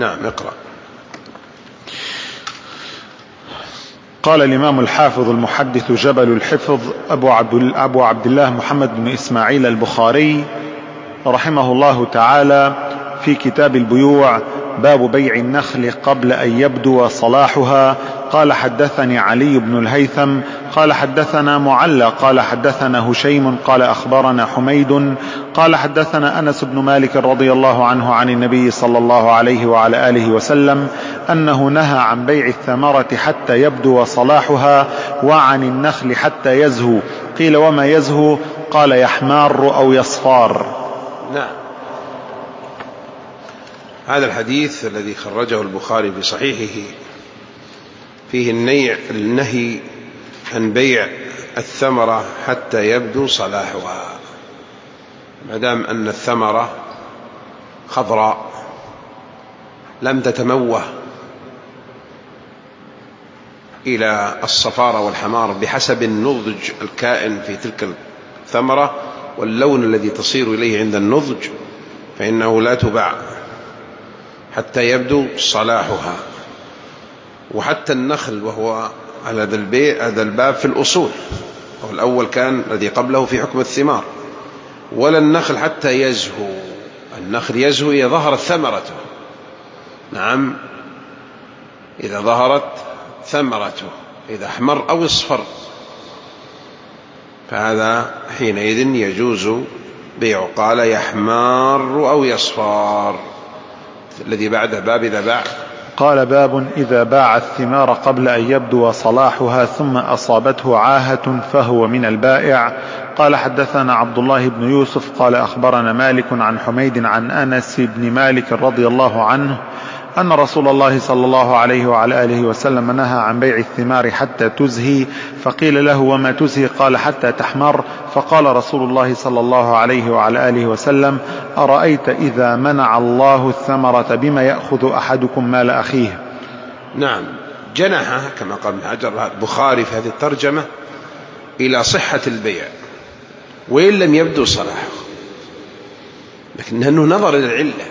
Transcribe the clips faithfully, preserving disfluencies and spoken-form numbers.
نعم اقرأ. قال الإمام الحافظ المحدث جبل الحفظ أبو عبد, أبو عبد الله محمد بن إسماعيل البخاري رحمه الله تعالى في كتاب البيوع: باب بيع النخل قبل أن يبدو صلاحها. قال حدثني علي بن الهيثم قال حدثنا معلى قال حدثنا هشيم قال أخبرنا حميد قال حدثنا أنس بن مالك رضي الله عنه عن النبي صلى الله عليه وعلى آله وسلم أنه نهى عن بيع الثمرة حتى يبدو صلاحها، وعن النخل حتى يزهو. قيل وما يزهو؟ قال يحمار أو يصفار. نعم. هذا الحديث الذي خرجه البخاري في صحيحه فيه النهي عن بيع الثمرة حتى يبدو صلاحها، ما دام أن الثمرة خضراء لم تتموه إلى الصفارة والحمار بحسب النضج الكائن في تلك الثمرة واللون الذي تصير إليه عند النضج، فإنه لا تباع حتى يبدو صلاحها. وحتى النخل وهو على هذا الباب في الأصول، والأول كان الذي قبله في حكم الثمار، ولا النخل حتى يزهو. النخل يزهو إذا ظهرت ثمرته، نعم إذا ظهرت ثمرته، إذا أحمر أو اصفر فهذا حينئذ يجوز بيعه. قال يحمار أو يصفار. الذي بعده باب إذا باع. قال باب إذا باع الثمار قبل أن يبدو صلاحها ثم أصابته عاهة فهو من البائع. قال حدثنا عبد الله بن يوسف قال أخبرنا مالك عن حميد عن أنس بن مالك رضي الله عنه أن رسول الله صلى الله عليه وعلى آله وسلم نهى عن بيع الثمار حتى تزهي. فقيل له وما تزهي؟ قال حتى تحمر. فقال رسول الله صلى الله عليه وعلى آله وسلم أرأيت إذا منع الله الثمرة بما يأخذ أحدكم مال أخيه؟ نعم، جنح كما قال ابن حجر البخاري في هذه الترجمة إلى صحة البيع وإن لم يبدو صلاحه، لكنه نظر إلى العلة،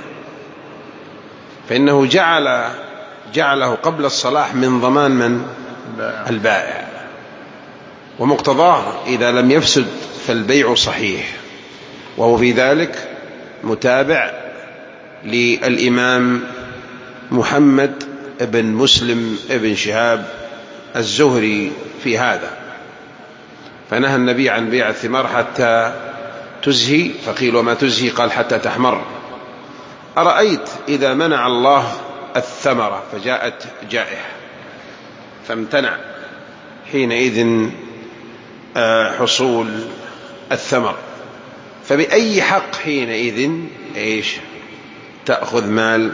فإنه جعل جعله قبل الصلاح من ضمان من؟ البائع، ومقتضاه إذا لم يفسد فالبيع صحيح. وهو في ذلك متابع للإمام محمد بن مسلم بن شهاب الزهري في هذا، فنهى النبي عن بيع الثمار حتى تزهي. فقيل وما تزهي؟ قال حتى تحمر. أرأيت إذا منع الله الثمرة فجاءت جائحة فامتنع حينئذ حصول الثمر، فبأي حق حينئذ إيش تأخذ مال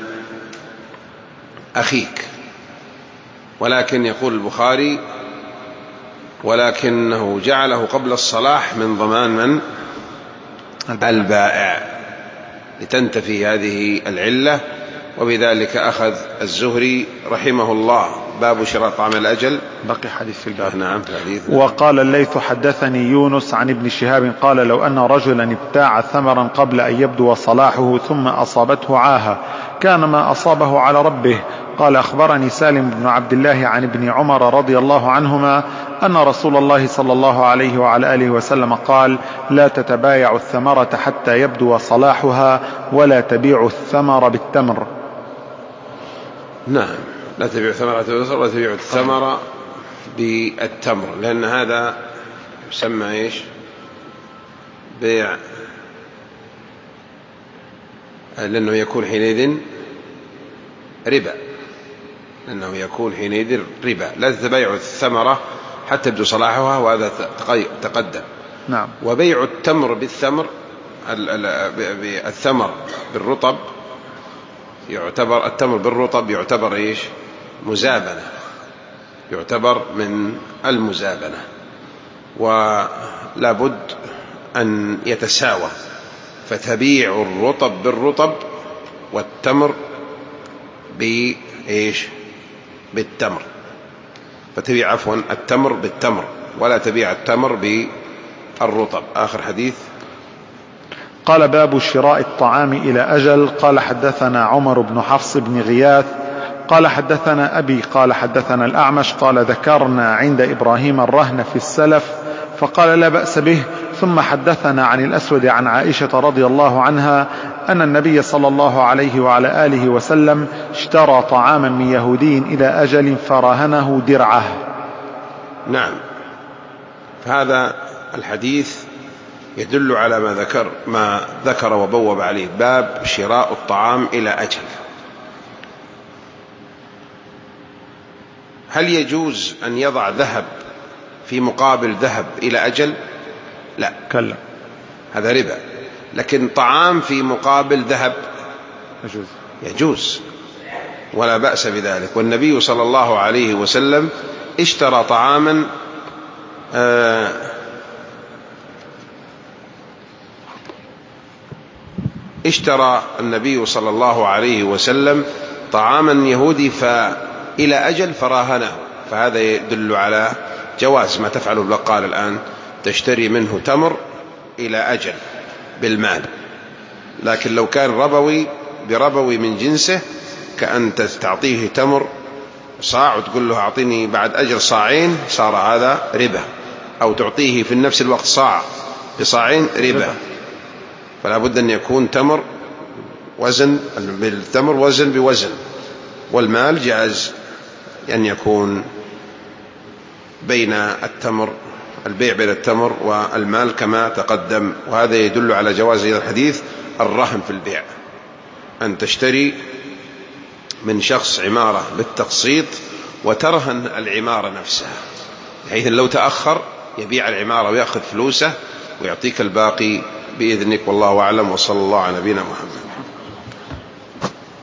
أخيك؟ ولكن يقول البخاري ولكنه جعله قبل الصلاح من ضمان من؟ البائع، لتنتفي هذه العلة. وبذلك أخذ الزهري رحمه الله باب شراء طعام الأجل. بقي حديث في الباب. نعم. وقال الليث حدثني يونس عن ابن شهاب قال لو أن رجلا ابتاع ثمرا قبل أن يبدو صلاحه ثم أصابته عاهة كان ما أصابه على ربه. قال أخبرني سالم بن عبد الله عن ابن عمر رضي الله عنهما أن رسول الله صلى الله عليه وعلى آله وسلم قال لا تتبايع الثمرة حتى يبدو صلاحها ولا تبيع الثمر بالتمر. نعم، لا تبيع ثمرة ولا تبيع الثمرة بالتمر، لأن هذا يسمى إيش؟ بيع، لأنه يكون حينئذ ربا، لأنه يكون حينئذ ربا. لا تتبايع الثمرة حتى يبدو صلاحها، وهذا تقدم. نعم. وبيع التمر بالثمر، الثمر بالرطب يعتبر، التمر بالرطب يعتبر إيش؟ مزابنة، يعتبر من المزابنة، ولا بد أن يتساوى، فتبيع الرطب بالرطب والتمر بإيش؟ بالتمر، فتبيع عفوا التمر بالتمر ولا تبيع التمر بالرطب. آخر حديث. قال باب شراء الطعام إلى أجل. قال حدثنا عمر بن حفص بن غياث قال حدثنا أبي قال حدثنا الأعمش قال ذكرنا عند إبراهيم الرهن في السلف فقال لا بأس به. ثم حدثنا عن الأسود عن عائشة رضي الله عنها أن النبي صلى الله عليه وعلى آله وسلم اشترى طعاما من يهودي إلى أجل فرهنه درعه. نعم، فهذا الحديث يدل على ما ذكر ما ذكر وبوب عليه، باب شراء الطعام إلى أجل. هل يجوز أن يضع ذهب في مقابل ذهب إلى أجل؟ لا، كلا، هذا ربا. لكن طعام في مقابل ذهب يجوز يجوز ولا بأس بذلك. والنبي صلى الله عليه وسلم اشترى طعاما آه اشترى النبي صلى الله عليه وسلم طعاما يهودي فإلى أجل فراهنه، فهذا يدل على جواز ما تفعله البقال الآن، تشتري منه تمر إلى أجل بالمال. لكن لو كان ربوي بربوي من جنسه، كأن تعطيه تمر صاع وتقول له أعطيني بعد أجل صاعين، صار هذا ربا. أو تعطيه في نفس الوقت صاع بصاعين، ربا. فلا بد أن يكون تمر وزن بالتمر، وزن بوزن. والمال جائز أن يكون بين التمر، البيع بين التمر والمال كما تقدم. وهذا يدل على جواز الحديث الرهن في البيع، أن تشتري من شخص عمارة بالتقسيط وترهن العمارة نفسها، بحيث لو تأخر يبيع العمارة ويأخذ فلوسه ويعطيك الباقي بإذنك. والله أعلم، وصلى الله على نبينا محمد.